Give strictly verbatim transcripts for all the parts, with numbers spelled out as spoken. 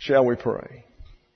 Shall we pray?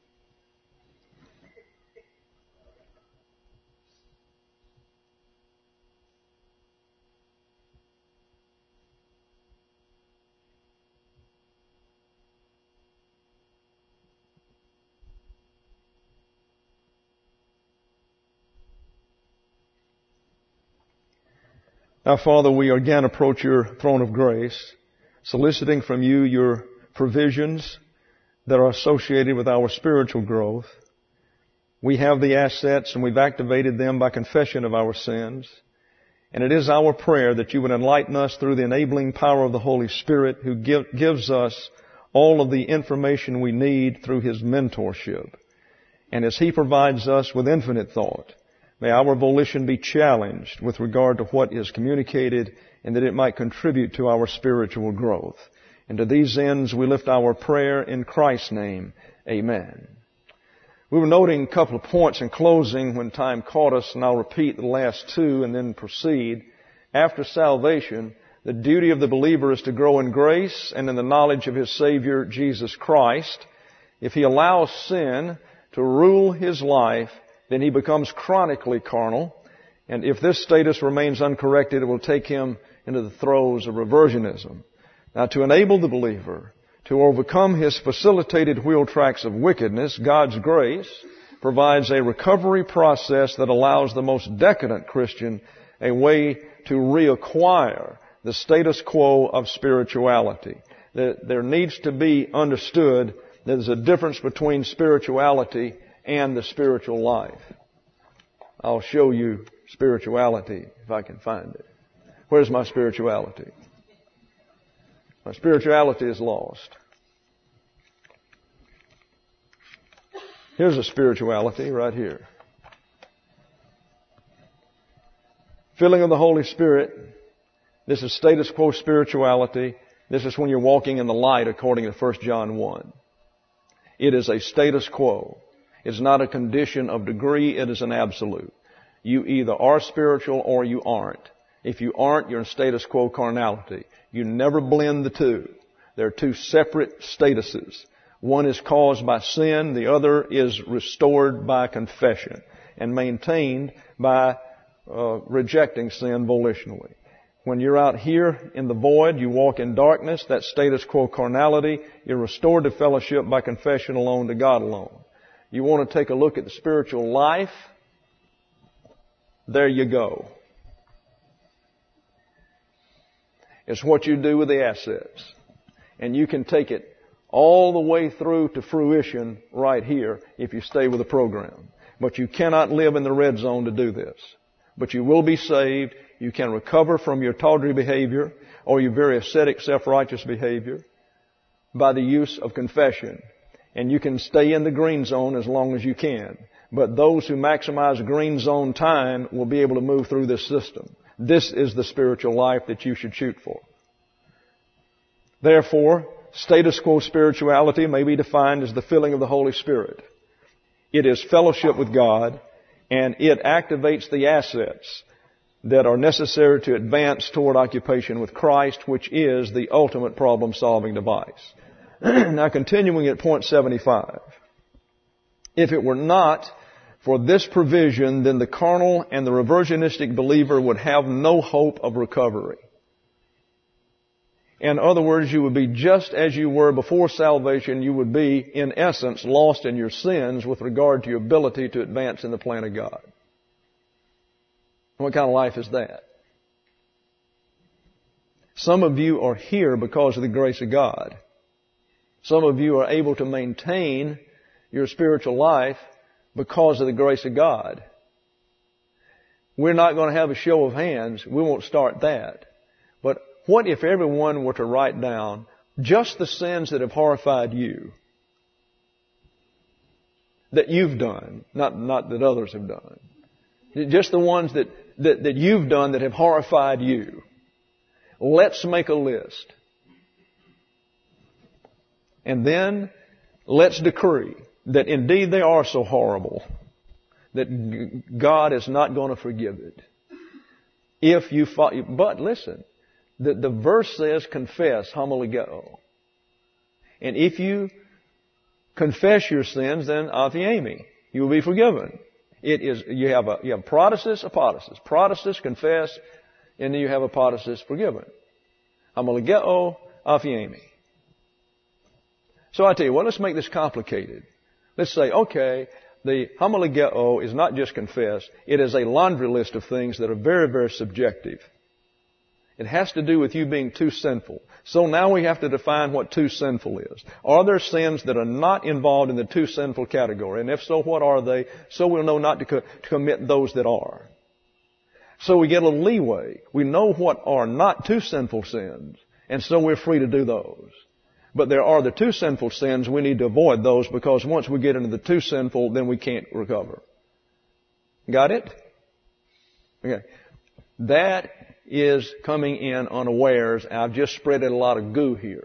Now, Father, we again approach your throne of grace, soliciting from you your provisions that are associated with our spiritual growth. We have the assets and we've activated them by confession of our sins. And it is our prayer that you would enlighten us through the enabling power of the Holy Spirit, who give, gives us all of the information we need through His mentorship. And as He provides us with infinite thought, may our volition be challenged with regard to what is communicated, and that it might contribute to our spiritual growth. And to these ends we lift our prayer in Christ's name. Amen. We were noting a couple of points in closing when time caught us, and I'll repeat the last two and then proceed. After salvation, the duty of the believer is to grow in grace and in the knowledge of his Savior, Jesus Christ. If he allows sin to rule his life, then he becomes chronically carnal. And if this status remains uncorrected, it will take him into the throes of reversionism. Now, to enable the believer to overcome his facilitated wheel tracks of wickedness, God's grace provides a recovery process that allows the most decadent Christian a way to reacquire the status quo of spirituality. There needs to be understood that there's a difference between spirituality and the spiritual life. I'll show you spirituality if I can find it. Where's my spirituality? My spirituality is lost. Here's a spirituality right here. Filling of the Holy Spirit. This is status quo spirituality. This is when you're walking in the light according to First John one. It is a status quo. It's not a condition of degree, it is an absolute. You either are spiritual or you aren't. If you aren't, you're in status quo carnality. You never blend the two. They're two separate statuses. One is caused by sin, the other is restored by confession and maintained by uh, rejecting sin volitionally. When you're out here in the void, you walk in darkness, that's status quo carnality. You're restored to fellowship by confession alone to God alone. You want to take a look at the spiritual life? There you go. It's what you do with the assets. And you can take it all the way through to fruition right here if you stay with the program. But you cannot live in the red zone to do this. But you will be saved. You can recover from your tawdry behavior or your very ascetic, self-righteous behavior by the use of confession. And you can stay in the green zone as long as you can. But those who maximize green zone time will be able to move through this system. This is the spiritual life that you should shoot for. Therefore, status quo spirituality may be defined as the filling of the Holy Spirit. It is fellowship with God, and it activates the assets that are necessary to advance toward occupation with Christ, which is the ultimate problem-solving device. Now, continuing at point seventy-five. If it were not for this provision, then the carnal and the reversionistic believer would have no hope of recovery. In other words, you would be just as you were before salvation. You would be, in essence, lost in your sins with regard to your ability to advance in the plan of God. What kind of life is that? Some of you are here because of the grace of God. Some of you are able to maintain your spiritual life because of the grace of God. We're not going to have a show of hands. We won't start that. But what if everyone were to write down just the sins that have horrified you, that you've done, not, not that others have done, just the ones that, that, that you've done that have horrified you? Let's make a list. And then let's decree that indeed they are so horrible that God is not going to forgive it. If you follow, but listen, the, the verse says confess, humbly go. And if you confess your sins, then aphiemi. You will be forgiven. It is, you have a, you have protasis, apodosis. Protasis, confess, and then you have apodosis, forgiven. Homologeo, aphiemi. So I tell you what, let's make this complicated. Let's say, okay, the homologeo is not just confess, it is a laundry list of things that are very, very subjective. It has to do with you being too sinful. So now we have to define what too sinful is. Are there sins that are not involved in the too sinful category? And if so, what are they? So we'll know not to, co- to commit those that are. So we get a little leeway. We know what are not too sinful sins, and so we're free to do those. But there are the too sinful sins, we need to avoid those, because once we get into the too sinful, then we can't recover. Got it? Okay. That is coming in unawares. I've just spread a lot of goo here.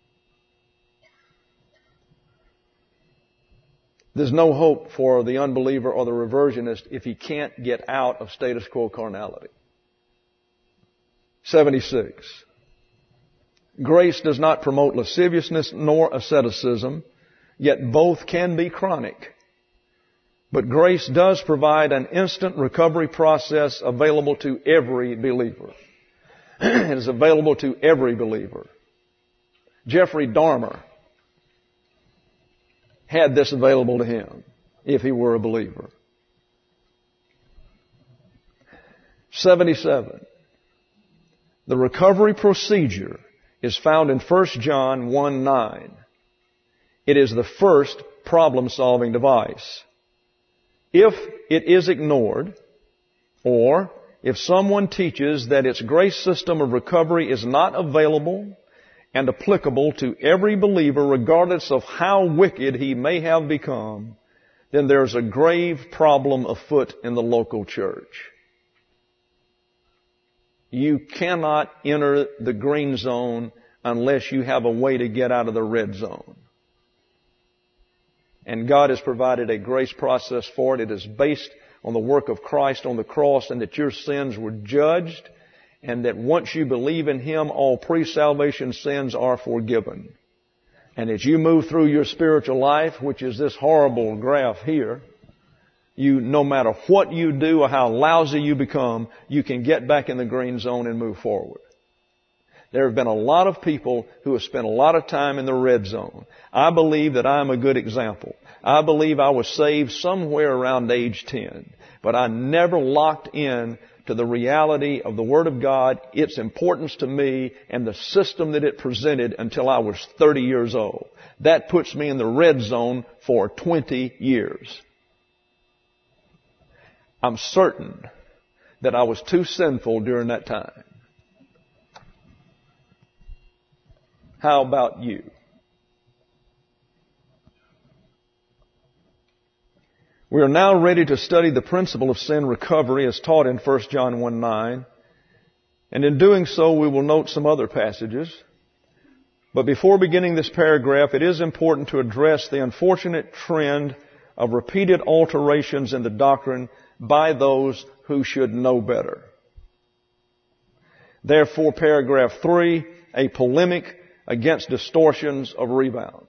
There's no hope for the unbeliever or the reversionist if he can't get out of status quo carnality. seventy-six. Grace does not promote lasciviousness nor asceticism, yet both can be chronic. But grace does provide an instant recovery process available to every believer. It is available to every believer. Jeffrey Dahmer had this available to him if he were a believer. seventy-seven. The recovery procedure is found in First John one nine. It is the first problem-solving device. If it is ignored, or if someone teaches that its grace system of recovery is not available and applicable to every believer regardless of how wicked he may have become, then there's a grave problem afoot in the local church. You cannot enter the green zone unless you have a way to get out of the red zone. And God has provided a grace process for it. It is based on the work of Christ on the cross, and that your sins were judged, and that once you believe in Him, all pre-salvation sins are forgiven. And as you move through your spiritual life, which is this horrible graph here, you, no matter what you do or how lousy you become, you can get back in the green zone and move forward. There have been a lot of people who have spent a lot of time in the red zone. I believe that I'm a good example. I believe I was saved somewhere around age ten. But I never locked in to the reality of the Word of God, its importance to me, and the system that it presented until I was thirty years old. That puts me in the red zone for twenty years. I'm certain that I was too sinful during that time. How about you? We are now ready to study the principle of sin recovery as taught in First John one nine. And in doing so, we will note some other passages. But before beginning this paragraph, it is important to address the unfortunate trend of repeated alterations in the doctrine by those who should know better. Therefore, paragraph three, a polemic against distortions of rebound.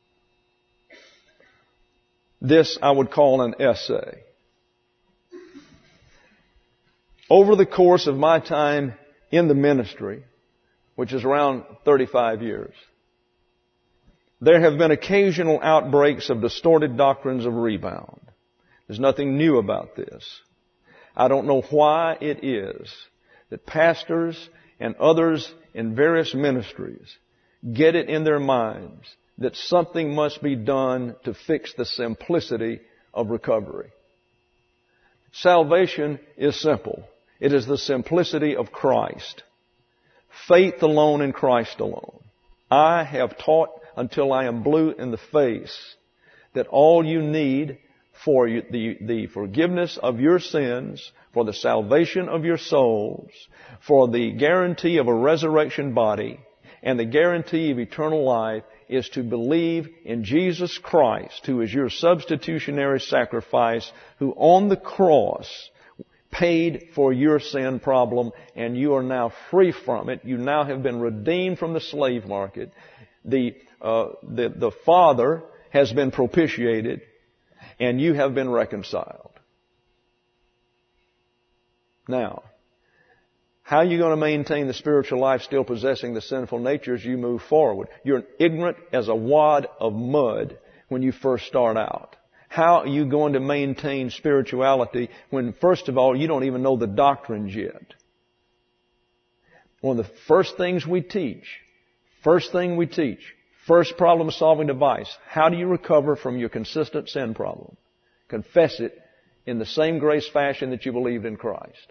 This I would call an essay. Over the course of my time in the ministry, which is around thirty-five years, there have been occasional outbreaks of distorted doctrines of rebound. There's nothing new about this. I don't know why it is that pastors and others in various ministries get it in their minds that something must be done to fix the simplicity of recovery. Salvation is simple. It is the simplicity of Christ. Faith alone in Christ alone. I have taught until I am blue in the face that all you need for the, the forgiveness of your sins, for the salvation of your souls, for the guarantee of a resurrection body, and the guarantee of eternal life is to believe in Jesus Christ, who is your substitutionary sacrifice, who on the cross paid for your sin problem, and you are now free from it. You now have been redeemed from the slave market. The, uh, the, the Father has been propitiated and you have been reconciled. Now, how are you going to maintain the spiritual life still possessing the sinful nature as you move forward? You're ignorant as a wad of mud when you first start out. How are you going to maintain spirituality when, first of all, you don't even know the doctrines yet? One of the first things we teach, first thing we teach, first problem-solving device, how do you recover from your consistent sin problem? Confess it in the same grace fashion that you believed in Christ.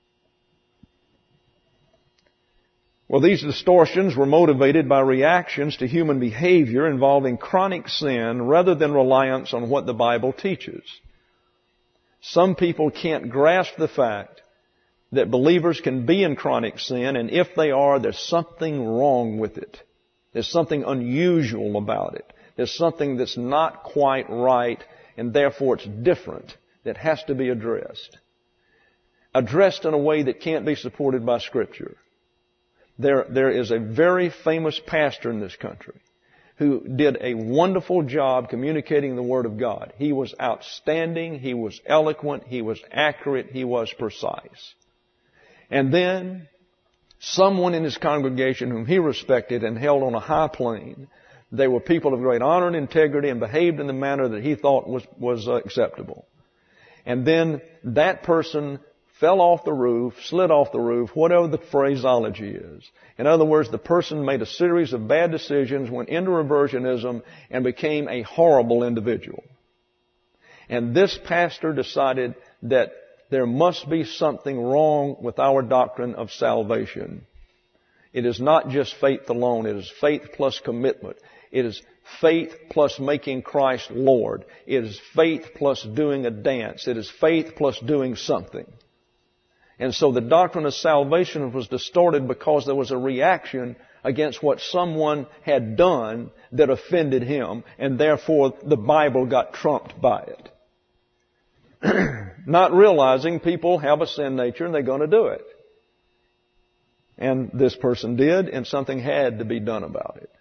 Well, these distortions were motivated by reactions to human behavior involving chronic sin rather than reliance on what the Bible teaches. Some people can't grasp the fact that believers can be in chronic sin, and if they are, there's something wrong with it. There's something unusual about it. There's something that's not quite right, and therefore it's different, that has to be addressed. Addressed in a way that can't be supported by Scripture. There, there is a very famous pastor in this country who did a wonderful job communicating the Word of God. He was outstanding, he was eloquent, he was accurate, he was precise. And then someone in his congregation whom he respected and held on a high plane, they were people of great honor and integrity and behaved in the manner that he thought was, was uh, acceptable. And then that person fell off the roof, slid off the roof, whatever the phraseology is. In other words, the person made a series of bad decisions, went into reversionism, and became a horrible individual. And this pastor decided that there must be something wrong with our doctrine of salvation. It is not just faith alone. It is faith plus commitment. It is faith plus making Christ Lord. It is faith plus doing a dance. It is faith plus doing something. And so the doctrine of salvation was distorted because there was a reaction against what someone had done that offended him, and therefore the Bible got trumped by it. Not realizing people have a sin nature and they're going to do it. And this person did, and something had to be done about it.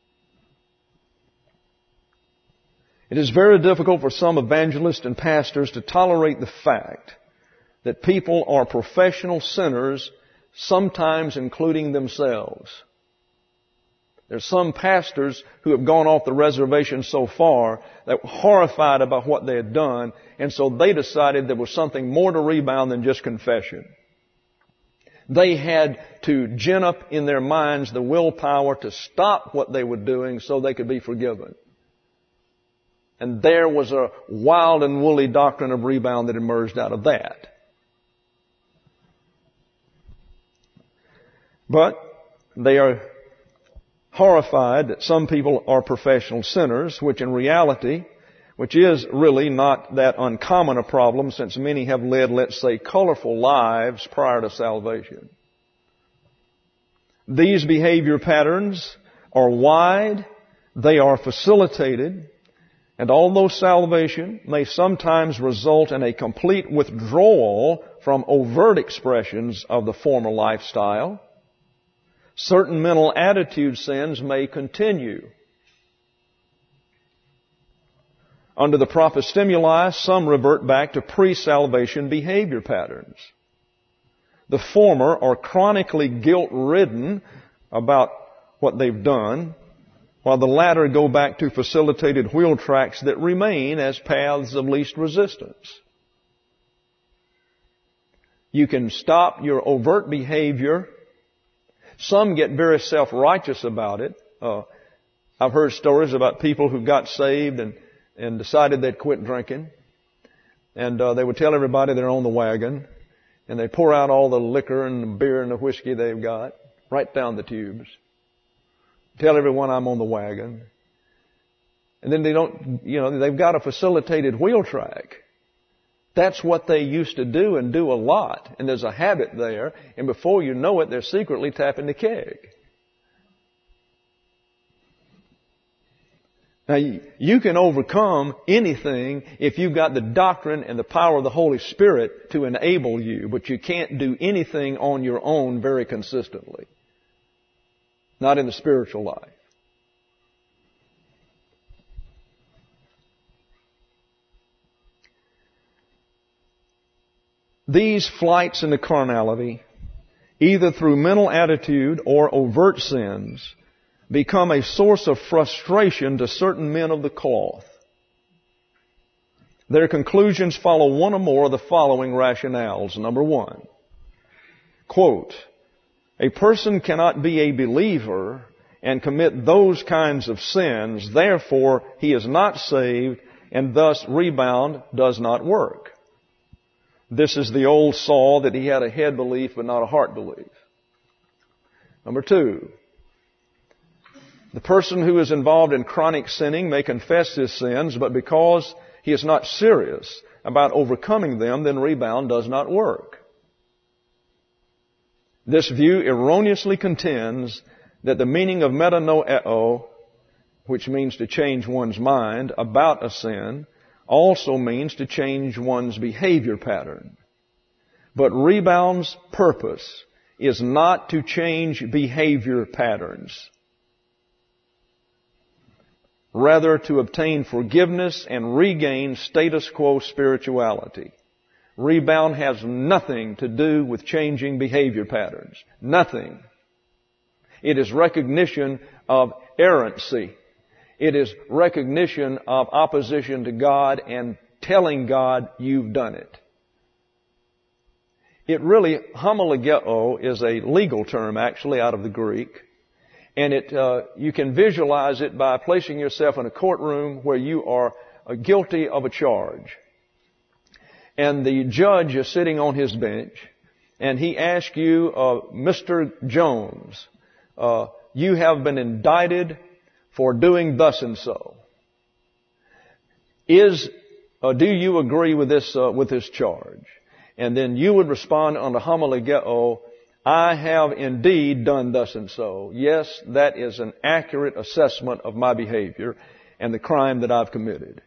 It is very difficult for some evangelists and pastors to tolerate the fact that people are professional sinners, sometimes including themselves. There's some pastors who have gone off the reservation so far that were horrified about what they had done, and so they decided there was something more to rebound than just confession. They had to gin up in their minds the willpower to stop what they were doing so they could be forgiven. And there was a wild and woolly doctrine of rebound that emerged out of that. But they are horrified that some people are professional sinners, which in reality, which is really not that uncommon a problem since many have led, let's say, colorful lives prior to salvation. These behavior patterns are wide, they are facilitated, and although salvation may sometimes result in a complete withdrawal from overt expressions of the former lifestyle, certain mental attitude sins may continue. Under the proper stimuli, some revert back to pre-salvation behavior patterns. The former are chronically guilt-ridden about what they've done, while the latter go back to facilitated wheel tracks that remain as paths of least resistance. You can stop your overt behavior. Some get very self-righteous about it. Uh, I've heard stories about people who got saved and, and decided they'd quit drinking. And uh, they would tell everybody they're on the wagon. And they pour out all the liquor and the beer and the whiskey they've got right down the tubes. Tell everyone I'm on the wagon. And then they don't, you know, they've got a facilitated wheel track. That's what they used to do and do a lot. And there's a habit there. And before you know it, they're secretly tapping the keg. Now, you can overcome anything if you've got the doctrine and the power of the Holy Spirit to enable you. But you can't do anything on your own very consistently. Not in the spiritual life. These flights into carnality, either through mental attitude or overt sins, become a source of frustration to certain men of the cloth. Their conclusions follow one or more of the following rationales. Number one, quote, a person cannot be a believer and commit those kinds of sins, therefore he is not saved, and thus rebound does not work. This is the old saw that he had a head belief but not a heart belief. Number two, the person who is involved in chronic sinning may confess his sins, but because he is not serious about overcoming them, then rebound does not work. This view erroneously contends that the meaning of metanoeo, which means to change one's mind about a sin, also means to change one's behavior pattern. But rebound's purpose is not to change behavior patterns, rather to obtain forgiveness and regain status quo spirituality. Rebound has nothing to do with changing behavior patterns. Nothing. It is recognition of errancy. It is recognition of opposition to God and telling God you've done it. It really, homologeo is a legal term actually out of the Greek. And it, uh, you can visualize it by placing yourself in a courtroom where you are uh, guilty of a charge. And the judge is sitting on his bench, and he asks you, uh, Mister Jones, uh, you have been indicted for doing thus and so. Is, uh, do you agree with this, uh, with this charge? And then you would respond under homologeo, I have indeed done thus and so. Yes, that is an accurate assessment of my behavior and the crime that I've committed.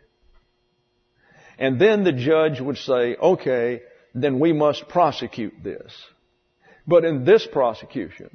And then the judge would say, okay, then we must prosecute this. But in this prosecution,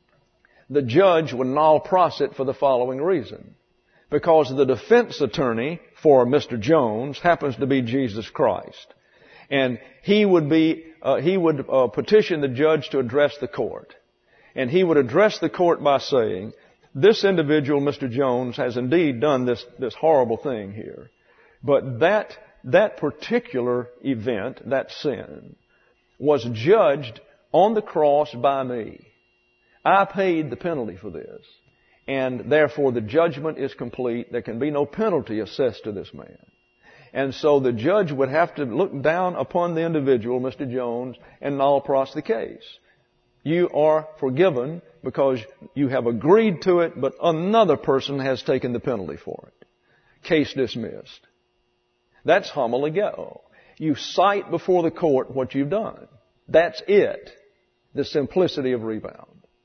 the judge would null prosit for the following reason. Because the defense attorney for Mister Jones happens to be Jesus Christ. And he would be, uh, he would uh, petition the judge to address the court. And he would address the court by saying, this individual, Mister Jones, has indeed done this, this horrible thing here. But that, that particular event, that sin, was judged on the cross by me. I paid the penalty for this. And therefore the judgment is complete. There can be no penalty assessed to this man. And so the judge would have to look down upon the individual, Mister Jones, and null pros the case. You are forgiven because you have agreed to it, but another person has taken the penalty for it. Case dismissed. That's homologeo. You cite before the court what you've done. That's it. The simplicity of rebound.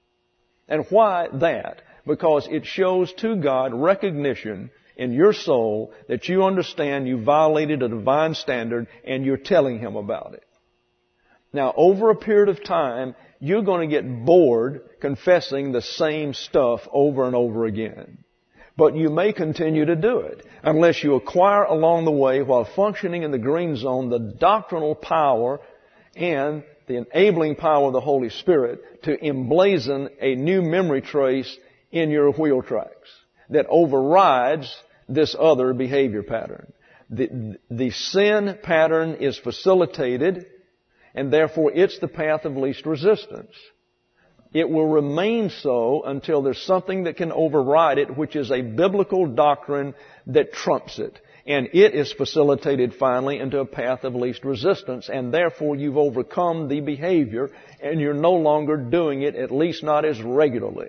And why that? Because it shows to God recognition in your soul that you understand you violated a divine standard and you're telling Him about it. Now, over a period of time, you're going to get bored confessing the same stuff over and over again. But you may continue to do it unless you acquire along the way, while functioning in the green zone, the doctrinal power and the enabling power of the Holy Spirit to emblazon a new memory trace in your wheel tracks that overrides this other behavior pattern. The, the sin pattern is facilitated, and therefore it's the path of least resistance. It will remain so until there's something that can override it, which is a biblical doctrine that trumps it. And it is facilitated finally into a path of least resistance, and therefore you've overcome the behavior, and you're no longer doing it, at least not as regularly.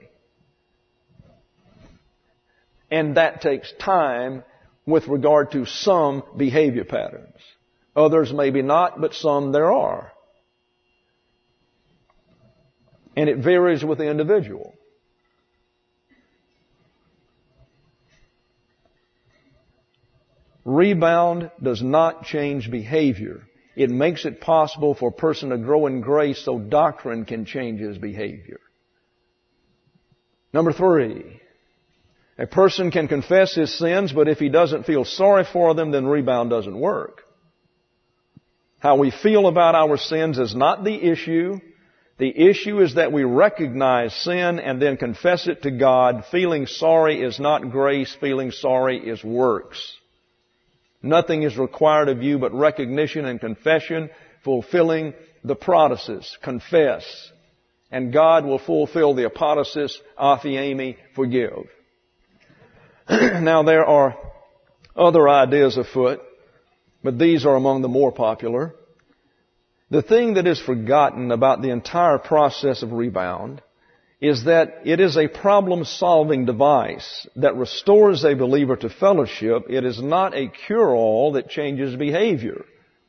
And that takes time with regard to some behavior patterns. Others maybe not, but some there are. And it varies with the individual. Rebound does not change behavior. It makes it possible for a person to grow in grace so doctrine can change his behavior. Number three. A person can confess his sins, but if he doesn't feel sorry for them, then rebound doesn't work. How we feel about our sins is not the issue. The issue is that we recognize sin and then confess it to God. Feeling sorry is not grace. Feeling sorry is works. Nothing is required of you but recognition and confession, fulfilling the protasis. Confess. And God will fulfill the apodosis, aphiemi, forgive. Now there are other ideas afoot, but these are among the more popular. The thing that is forgotten about the entire process of rebound is that it is a problem-solving device that restores a believer to fellowship. It is not a cure-all that changes behavior.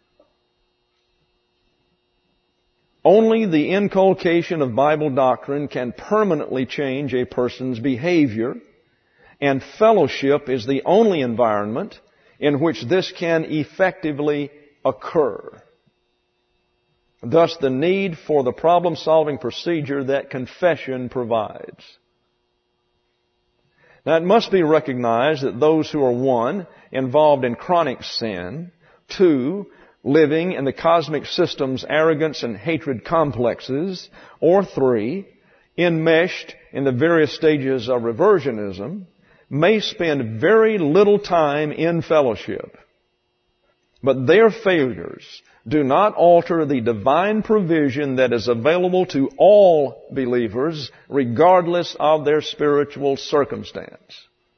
Only the inculcation of Bible doctrine can permanently change a person's behavior, and fellowship is the only environment in which this can effectively occur. Thus, the need for the problem-solving procedure that confession provides. Now, it must be recognized that those who are, one, involved in chronic sin, two, living in the cosmic system's arrogance and hatred complexes, or three, enmeshed in the various stages of reversionism, may spend very little time in fellowship. But their failures do not alter the divine provision that is available to all believers, regardless of their spiritual circumstance.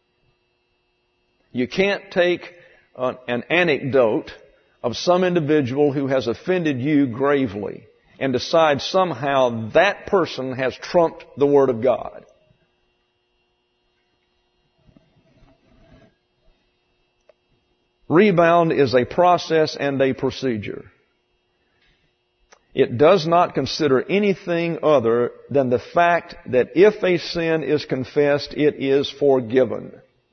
You can't take an, an anecdote of some individual who has offended you gravely and decide somehow that person has trumped the Word of God. Rebound is a process and a procedure. It does not consider anything other than the fact that if a sin is confessed, it is forgiven,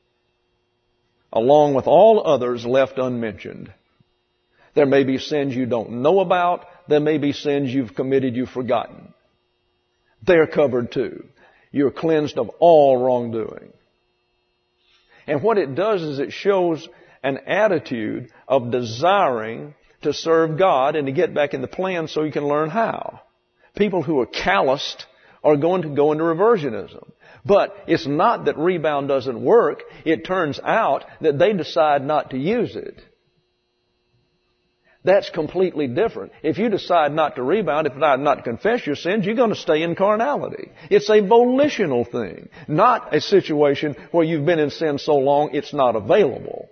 along with all others left unmentioned. There may be sins you don't know about. There may be sins you've committed you've forgotten. They're covered too. You're cleansed of all wrongdoing. And what it does is it shows an attitude of desiring to serve God and to get back in the plan so you can learn how. People who are calloused are going to go into reversionism. But it's not that rebound doesn't work. It turns out that they decide not to use it. That's completely different. If you decide not to rebound, if you decide not to confess your sins, you're going to stay in carnality. It's a volitional thing, not a situation where you've been in sin so long it's not available.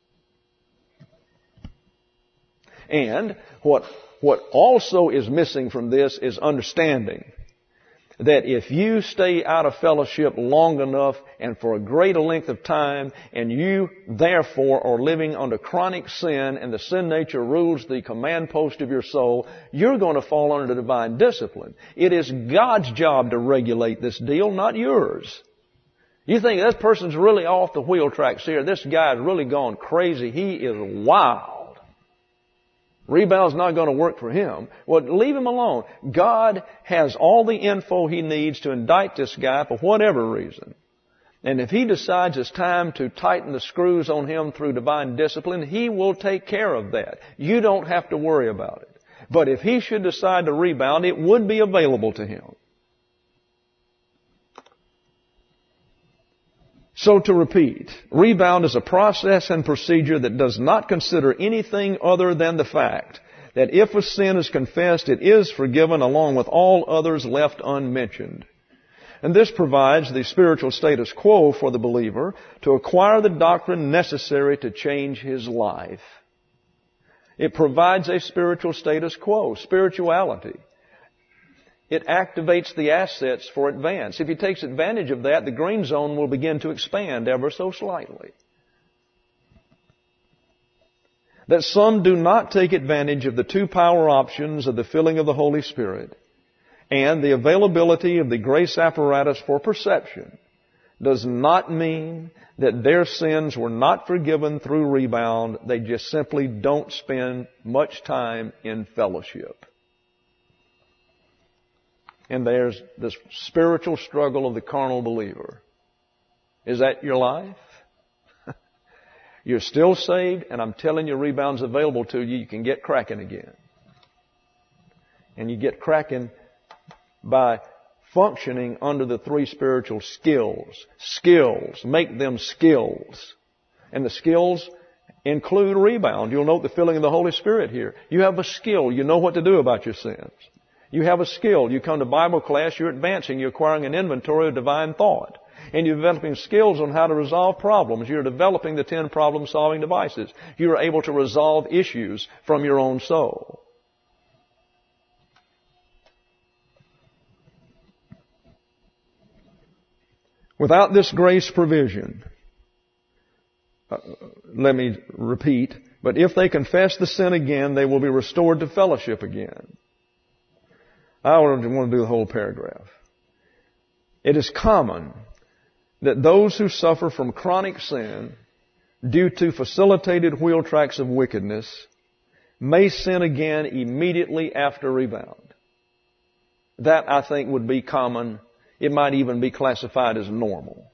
And what, what also is missing from this is understanding that if you stay out of fellowship long enough and for a greater length of time, and you therefore are living under chronic sin and the sin nature rules the command post of your soul, you're going to fall under divine discipline. It is God's job to regulate this deal, not yours. You think this person's really off the wheel tracks here. This guy's really gone crazy. He is wild. Rebound's not going to work for him. Well, leave him alone. God has all the info he needs to indict this guy for whatever reason. And if he decides it's time to tighten the screws on him through divine discipline, he will take care of that. You don't have to worry about it. But if he should decide to rebound, it would be available to him. So to repeat, rebound is a process and procedure that does not consider anything other than the fact that if a sin is confessed, it is forgiven along with all others left unmentioned. And this provides the spiritual status quo for the believer to acquire the doctrine necessary to change his life. It provides a spiritual status quo, spirituality. It activates the assets for advance. If he takes advantage of that, the green zone will begin to expand ever so slightly. That some do not take advantage of the two power options of the filling of the Holy Spirit and the availability of the grace apparatus for perception does not mean that their sins were not forgiven through rebound. They just simply don't spend much time in fellowship. And there's this spiritual struggle of the carnal believer. Is that your life? You're still saved, and I'm telling you, rebound's available to you. You can get cracking again. And you get cracking by functioning under the three spiritual skills. Skills. Make them skills. And the skills include rebound. You'll note the filling of the Holy Spirit here. You have a skill. You know what to do about your sins. You have a skill. You come to Bible class, you're advancing, you're acquiring an inventory of divine thought. And you're developing skills on how to resolve problems. You're developing the ten problem-solving devices. You're able to resolve issues from your own soul. Without this grace provision, uh, let me repeat, but if they confess the sin again, they will be restored to fellowship again. I want to do the whole paragraph. It is common that those who suffer from chronic sin due to facilitated wheel tracks of wickedness may sin again immediately after rebound. That, I think, would be common. It might even be classified as normal.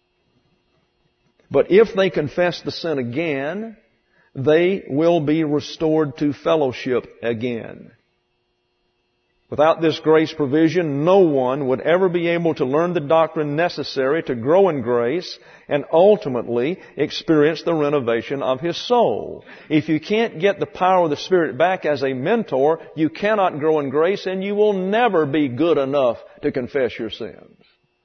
But if they confess the sin again, they will be restored to fellowship again. Without this grace provision, no one would ever be able to learn the doctrine necessary to grow in grace and ultimately experience the renovation of his soul. If you can't get the power of the Spirit back as a mentor, you cannot grow in grace, and you will never be good enough to confess your sins.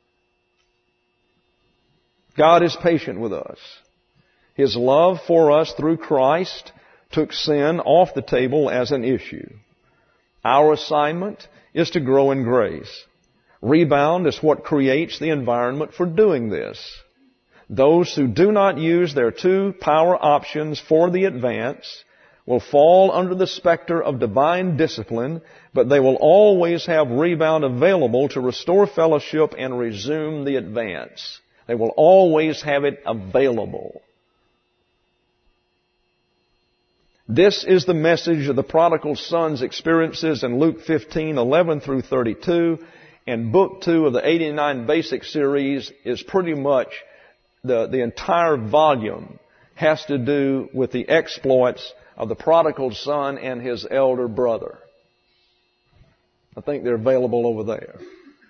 God is patient with us. His love for us through Christ took sin off the table as an issue. Our assignment is to grow in grace. Rebound is what creates the environment for doing this. Those who do not use their two power options for the advance will fall under the specter of divine discipline, but they will always have rebound available to restore fellowship and resume the advance. They will always have it available. This is the message of the prodigal son's experiences in Luke fifteen, eleven through thirty-two. And book two of the eighty-nine Basic series is pretty much the, the entire volume has to do with the exploits of the prodigal son and his elder brother. I think they're available over there.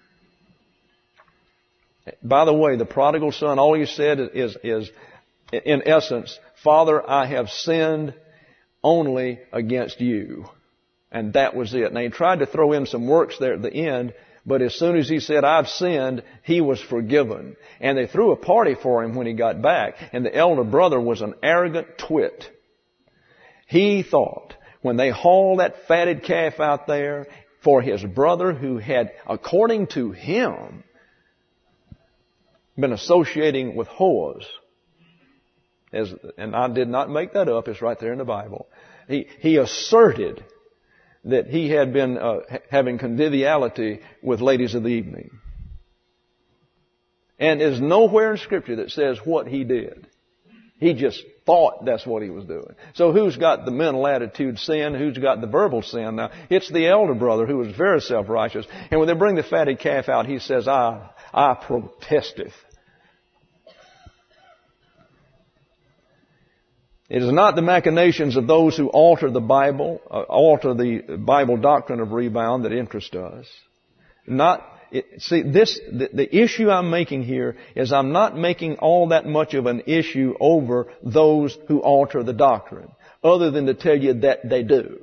By the way, the prodigal son, all he said is, is in essence, Father, I have sinned only against you. And that was it. Now he tried to throw in some works there at the end, but as soon as he said, I've sinned, he was forgiven. And they threw a party for him when he got back. And the elder brother was an arrogant twit. He thought when they hauled that fatted calf out there for his brother who had, according to him, been associating with whores. As, and I did not make that up. It's right there in the Bible. He, he asserted that he had been uh, having conviviality with ladies of the evening. And there's nowhere in Scripture that says what he did. He just thought that's what he was doing. So who's got the mental attitude sin? Who's got the verbal sin? Now, it's the elder brother who was very self-righteous. And when they bring the fatted calf out, he says, I, I protesteth. It is not the machinations of those who alter the Bible, uh, alter the Bible doctrine of rebound that interest us. Not, it, see, this, the, the issue I'm making here is I'm not making all that much of an issue over those who alter the doctrine, other than to tell you that they do.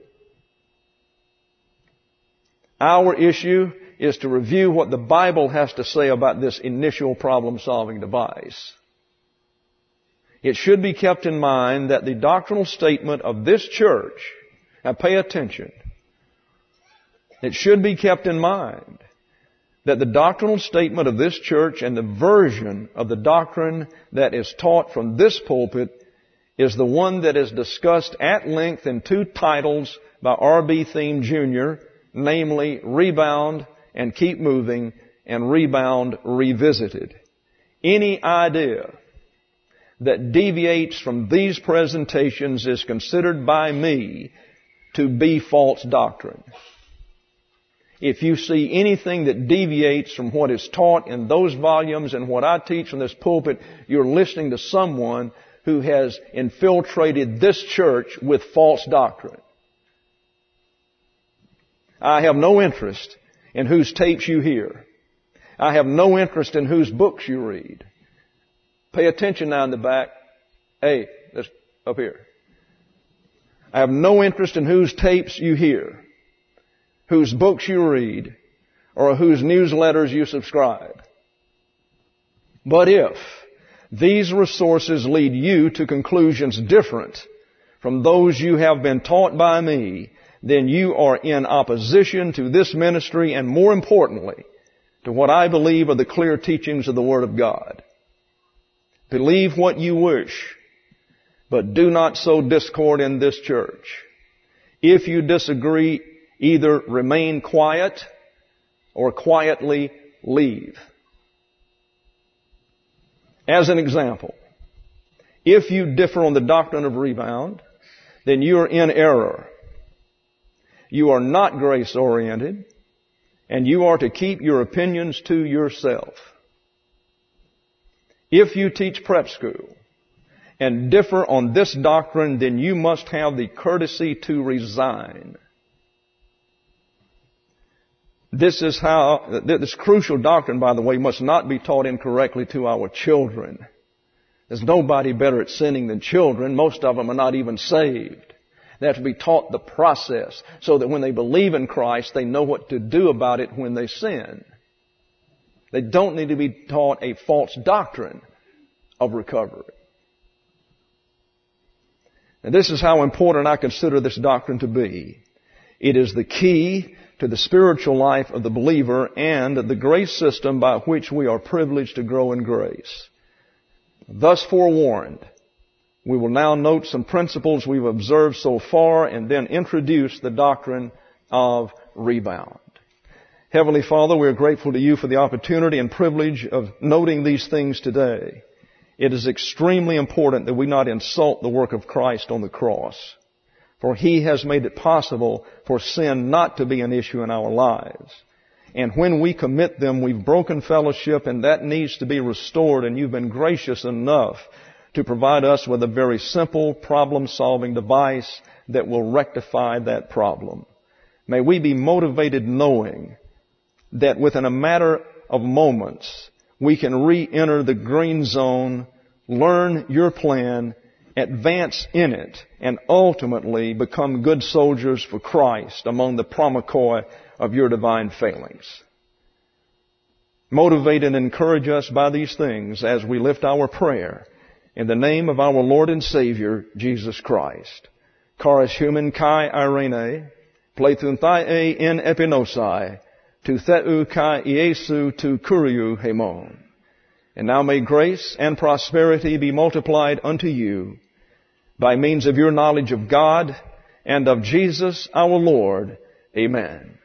Our issue is to review what the Bible has to say about this initial problem-solving device. It should be kept in mind that the doctrinal statement of this church, now pay attention, it should be kept in mind that the doctrinal statement of this church and the version of the doctrine that is taught from this pulpit is the one that is discussed at length in two titles by R B Thiem Junior, namely Rebound and Keep Moving and Rebound Revisited. Any idea that deviates from these presentations is considered by me to be false doctrine. If you see anything that deviates from what is taught in those volumes and what I teach from this pulpit, you're listening to someone who has infiltrated this church with false doctrine. I have no interest in whose tapes you hear. I have no interest in whose books you read. Pay attention now in the back. Hey, this up here. I have no interest in whose tapes you hear, whose books you read, or whose newsletters you subscribe. But if these resources lead you to conclusions different from those you have been taught by me, then you are in opposition to this ministry and, more importantly, to what I believe are the clear teachings of the Word of God. Believe what you wish, but do not sow discord in this church. If you disagree, either remain quiet or quietly leave. As an example, if you differ on the doctrine of rebound, then you are in error. You are not grace-oriented, and you are to keep your opinions to yourself. If you teach prep school and differ on this doctrine, then you must have the courtesy to resign. This is how, this crucial doctrine, by the way, must not be taught incorrectly to our children. There's nobody better at sinning than children. Most of them are not even saved. They have to be taught the process so that when they believe in Christ, they know what to do about it when they sin. They don't need to be taught a false doctrine of recovery. And this is how important I consider this doctrine to be. It is the key to the spiritual life of the believer and the grace system by which we are privileged to grow in grace. Thus forewarned, we will now note some principles we've observed so far and then introduce the doctrine of rebound. Heavenly Father, we are grateful to you for the opportunity and privilege of noting these things today. It is extremely important that we not insult the work of Christ on the cross, for He has made it possible for sin not to be an issue in our lives. And when we commit them, we've broken fellowship, and that needs to be restored, and you've been gracious enough to provide us with a very simple problem-solving device that will rectify that problem. May we be motivated knowing that within a matter of moments, we can re-enter the green zone, learn your plan, advance in it, and ultimately become good soldiers for Christ among the promiscuity of your divine failings. Motivate and encourage us by these things as we lift our prayer in the name of our Lord and Savior, Jesus Christ. Charis human kai irene, plethun thai in epinosai, tu theu kai iesu tu kuriu hemon. And now may grace and prosperity be multiplied unto you by means of your knowledge of God and of Jesus our Lord. Amen.